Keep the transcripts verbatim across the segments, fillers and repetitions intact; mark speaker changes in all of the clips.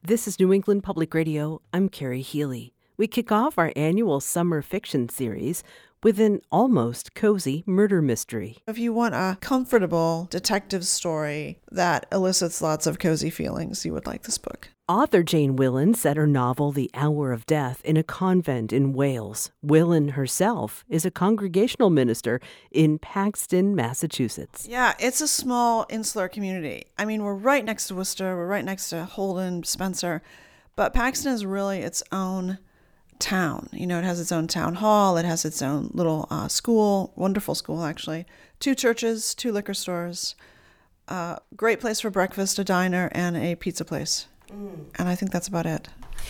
Speaker 1: This is New England Public Radio. I'm Carrie Healy. We kick off our annual summer fiction series with an almost cozy murder mystery.
Speaker 2: If you want a comfortable detective story that elicits lots of cozy feelings, you would like this book.
Speaker 1: Author Jane Willen set her novel The Hour of Death in a convent in Wales. Willen herself is a congregational minister in Paxton, Massachusetts.
Speaker 2: Yeah, it's a small insular community. I mean, we're right next to Worcester, we're right next to Holden, Spencer, but Paxton is really its own town. You know, it has its own town hall, it has its own little uh, school, wonderful school actually, two churches, two liquor stores, uh, great place for breakfast, a diner, and a pizza place. Mm. And I think that's about it.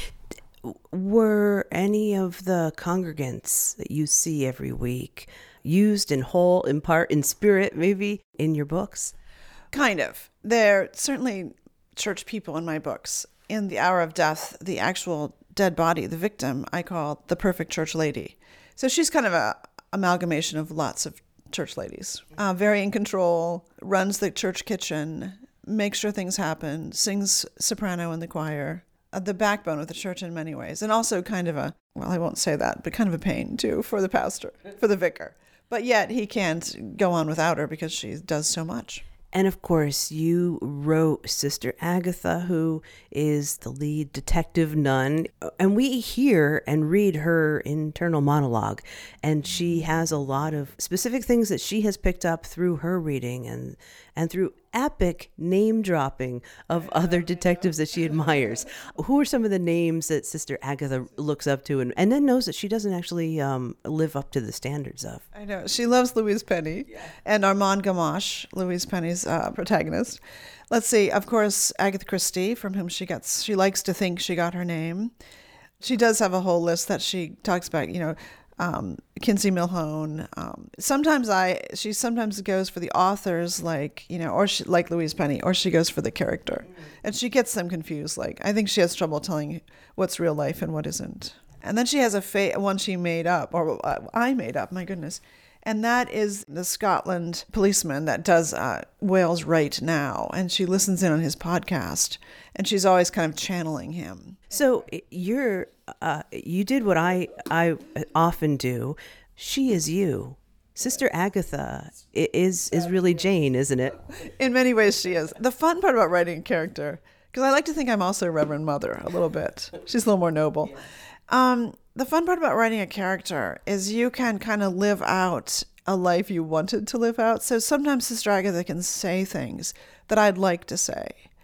Speaker 1: Were any of the congregants that you see every week used in whole, in part, in spirit, maybe, in your books?
Speaker 2: Kind of. They're certainly church people in my books. In The Hour of Death, the actual dead body, the victim, I call the perfect church lady. So she's kind of a amalgamation of lots of church ladies. Uh, very in control, runs the church kitchen, makes sure things happen, sings soprano in the choir, uh, the backbone of the church in many ways. And also kind of a, well, I won't say that, but kind of a pain too for the pastor, for the vicar. But yet he can't go on without her because she does so much.
Speaker 1: And of course, you wrote Sister Agatha, who is the lead detective nun. And we hear and read her internal monologue. And she has a lot of specific things that she has picked up through her reading and, and through epic name dropping of other detectives that she admires. Who are some of the names that Sister Agatha looks up to and, and then knows that she doesn't actually um, live up to the standards of?
Speaker 2: I know. She loves Louise Penny yeah. and Armand Gamache, Louise Penny's uh, protagonist. Let's see. Of course, Agatha Christie, from whom she gets, she likes to think she got her name. She does have a whole list that she talks about, you know, Um, Kinsey Milhone. Um, sometimes I, she sometimes goes for the authors, like, you know, or she, like Louise Penny, or she goes for the character. And she gets them confused. Like, I think she has trouble telling what's real life and what isn't. And then she has a fa- one she made up, or uh, I made up, my goodness. And that is the Scotland policeman that does uh, Wales Right Now. And she listens in on his podcast. And she's always kind of channeling him.
Speaker 1: So you're, uh, you did what I, I often do. She is you. Sister Agatha is, is really Jane, isn't it?
Speaker 2: In many ways she is. The fun part about writing a character, because I like to think I'm also Reverend Mother a little bit. She's a little more noble. Um, the fun part about writing a character is you can kind of live out a life you wanted to live out. So sometimes Sister Agatha can say things that I'd like to say.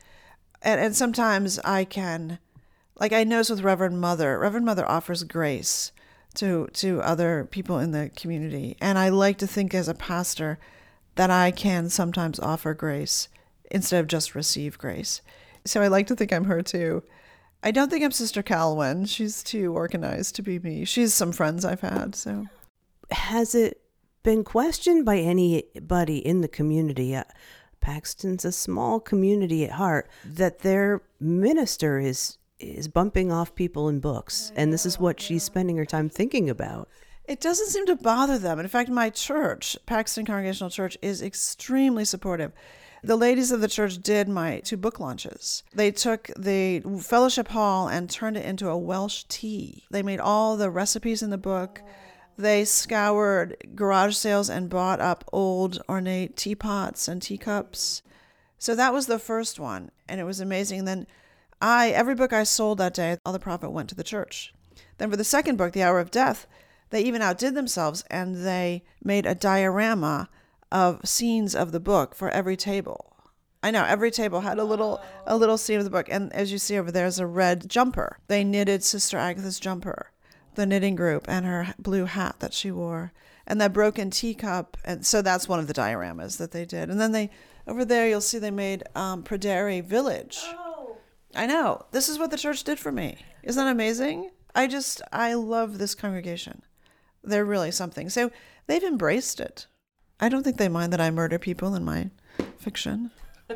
Speaker 2: And, and sometimes I can, like I notice with Reverend Mother, Reverend Mother offers grace to to other people in the community. And I like to think as a pastor that I can sometimes offer grace instead of just receive grace. So I like to think I'm her too. I don't think I'm Sister Calwin. She's too organized to be me. She's some friends I've had, so.
Speaker 1: Has it been questioned by anybody in the community? Uh, Paxton's a small community at heart, that their minister is is bumping off people in books, and this is what she's spending her time thinking about.
Speaker 2: It doesn't seem to bother them. In fact, my church, Paxton Congregational Church, is extremely supportive. The ladies of the church did my two book launches. They took the fellowship hall and turned it into a Welsh tea. They made all the recipes in the book. They scoured garage sales and bought up old ornate teapots and teacups. So that was the first one, and it was amazing. And then I, every book I sold that day, all the profit went to the church. Then for the second book, The Hour of Death, they even outdid themselves, and they made a diorama of scenes of the book for every table. I know, every table had a little a little scene of the book. And as you see over there is a red jumper. They knitted Sister Agatha's jumper, the knitting group, and her blue hat that she wore, and that broken teacup. And so that's one of the dioramas that they did. And then they, over there, you'll see they made um, Pryderi Village. Oh. I know. This is what the church did for me. Isn't that amazing? I just, I love this congregation. They're really something. So they've embraced it. I don't think they mind that I murder people in my fiction.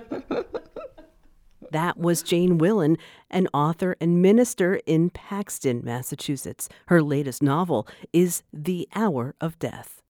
Speaker 1: That was Jane Willen, an author and minister in Paxton, Massachusetts. Her latest novel is The Hour of Death.